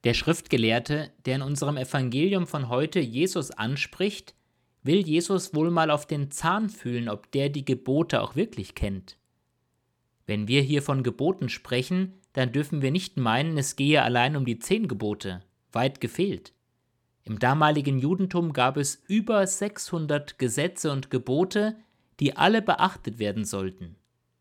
Der Schriftgelehrte, der in unserem Evangelium von heute Jesus anspricht, will Jesus wohl mal auf den Zahn fühlen, ob der die Gebote auch wirklich kennt. Wenn wir hier von Geboten sprechen, dann dürfen wir nicht meinen, es gehe allein um die 10 Gebote. Weit gefehlt. Im damaligen Judentum gab es über 600 Gesetze und Gebote, die alle beachtet werden sollten.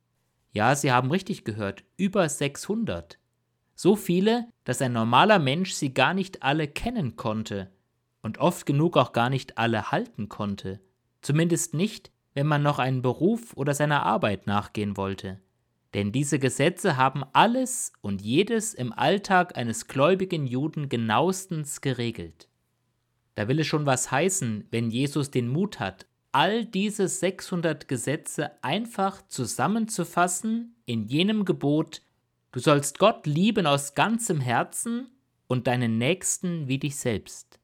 Ja, Sie haben richtig gehört, über 600. So viele, dass ein normaler Mensch sie gar nicht alle kennen konnte und oft genug auch gar nicht alle halten konnte. Zumindest nicht, wenn man noch einen Beruf oder seiner Arbeit nachgehen wollte. Denn diese Gesetze haben alles und jedes im Alltag eines gläubigen Juden genauestens geregelt. Da will es schon was heißen, wenn Jesus den Mut hat, all diese 600 Gesetze einfach zusammenzufassen in jenem Gebot: Du sollst Gott lieben aus ganzem Herzen und deinen Nächsten wie dich selbst.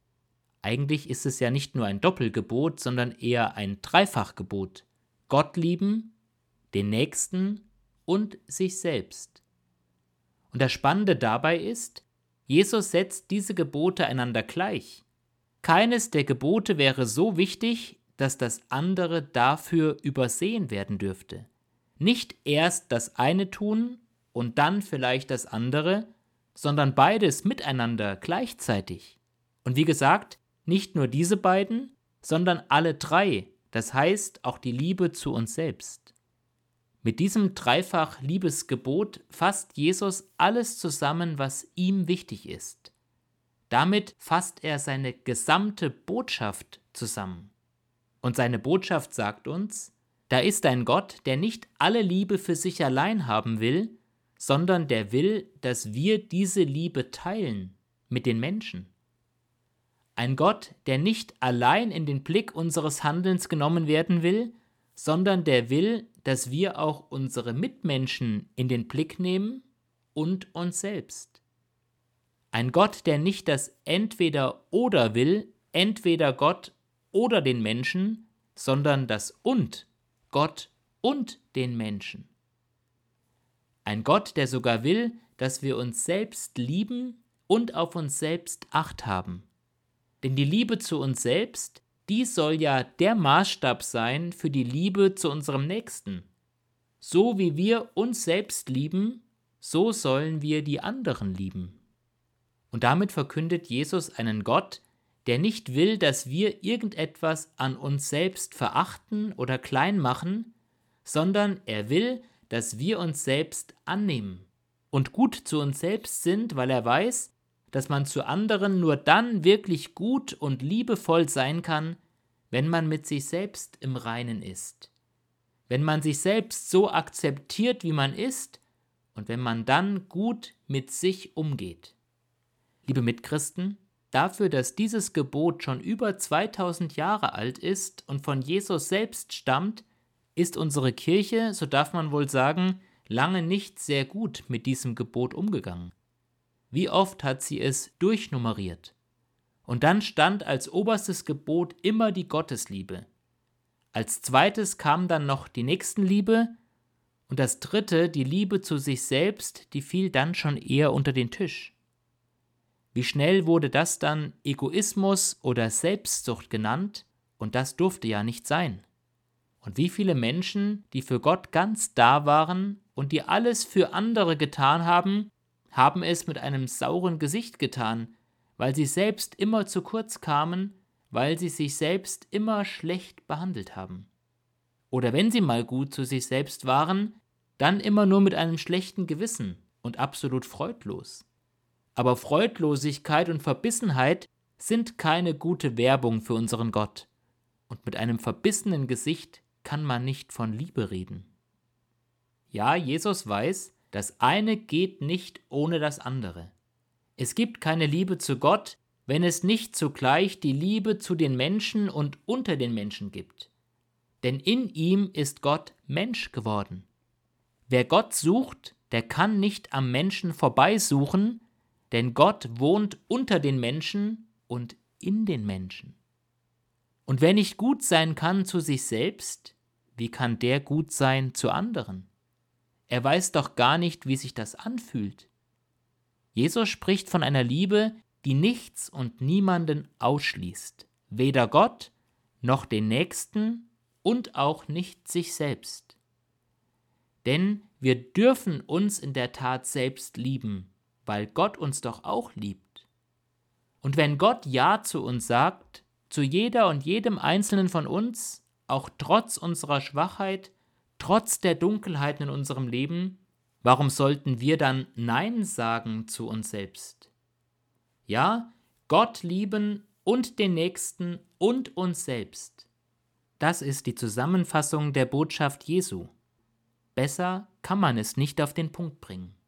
Eigentlich ist es ja nicht nur ein Doppelgebot, sondern eher ein Dreifachgebot. Gott lieben, den Nächsten und sich selbst. Und das Spannende dabei ist, Jesus setzt diese Gebote einander gleich. Keines der Gebote wäre so wichtig, dass das andere dafür übersehen werden dürfte. Nicht erst das eine tun und dann vielleicht das andere, sondern beides miteinander gleichzeitig. Und wie gesagt, nicht nur diese beiden, sondern alle 3, das heißt auch die Liebe zu uns selbst. Mit diesem Dreifach-Liebesgebot fasst Jesus alles zusammen, was ihm wichtig ist. Damit fasst er seine gesamte Botschaft zusammen. Und seine Botschaft sagt uns, da ist ein Gott, der nicht alle Liebe für sich allein haben will, sondern der will, dass wir diese Liebe teilen mit den Menschen. Ein Gott, der nicht allein in den Blick unseres Handelns genommen werden will, sondern der will, dass wir auch unsere Mitmenschen in den Blick nehmen und uns selbst. Ein Gott, der nicht das Entweder-Oder will, entweder Gott oder den Menschen, sondern das Und, Gott und den Menschen. Ein Gott, der sogar will, dass wir uns selbst lieben und auf uns selbst Acht haben. Denn die Liebe zu uns selbst, die soll ja der Maßstab sein für die Liebe zu unserem Nächsten. So wie wir uns selbst lieben, so sollen wir die anderen lieben. Und damit verkündet Jesus einen Gott, der nicht will, dass wir irgendetwas an uns selbst verachten oder klein machen, sondern er will, dass wir uns selbst annehmen und gut zu uns selbst sind, weil er weiß, dass man zu anderen nur dann wirklich gut und liebevoll sein kann, wenn man mit sich selbst im Reinen ist. Wenn man sich selbst so akzeptiert, wie man ist, und wenn man dann gut mit sich umgeht. Liebe Mitchristen, dafür, dass dieses Gebot schon über 2000 Jahre alt ist und von Jesus selbst stammt, ist unsere Kirche, so darf man wohl sagen, lange nicht sehr gut mit diesem Gebot umgegangen. Wie oft hat sie es durchnummeriert? Und dann stand als oberstes Gebot immer die Gottesliebe. Als zweites kam dann noch die Nächstenliebe und das dritte, die Liebe zu sich selbst, die fiel dann schon eher unter den Tisch. Wie schnell wurde das dann Egoismus oder Selbstsucht genannt, und das durfte ja nicht sein. Und wie viele Menschen, die für Gott ganz da waren und die alles für andere getan haben, haben es mit einem sauren Gesicht getan, weil sie selbst immer zu kurz kamen, weil sie sich selbst immer schlecht behandelt haben. Oder wenn sie mal gut zu sich selbst waren, dann immer nur mit einem schlechten Gewissen und absolut freudlos. Aber Freudlosigkeit und Verbissenheit sind keine gute Werbung für unseren Gott. Und mit einem verbissenen Gesicht kann man nicht von Liebe reden. Ja, Jesus weiß, das eine geht nicht ohne das andere. Es gibt keine Liebe zu Gott, wenn es nicht zugleich die Liebe zu den Menschen und unter den Menschen gibt. Denn in ihm ist Gott Mensch geworden. Wer Gott sucht, der kann nicht am Menschen vorbeisuchen, denn Gott wohnt unter den Menschen und in den Menschen. Und wer nicht gut sein kann zu sich selbst, wie kann der gut sein zu anderen? Er weiß doch gar nicht, wie sich das anfühlt. Jesus spricht von einer Liebe, die nichts und niemanden ausschließt, weder Gott noch den Nächsten und auch nicht sich selbst. Denn wir dürfen uns in der Tat selbst lieben, weil Gott uns doch auch liebt. Und wenn Gott Ja zu uns sagt, zu jeder und jedem Einzelnen von uns, auch trotz unserer Schwachheit, trotz der Dunkelheiten in unserem Leben, warum sollten wir dann Nein sagen zu uns selbst? Ja, Gott lieben und den Nächsten und uns selbst. Das ist die Zusammenfassung der Botschaft Jesu. Besser kann man es nicht auf den Punkt bringen.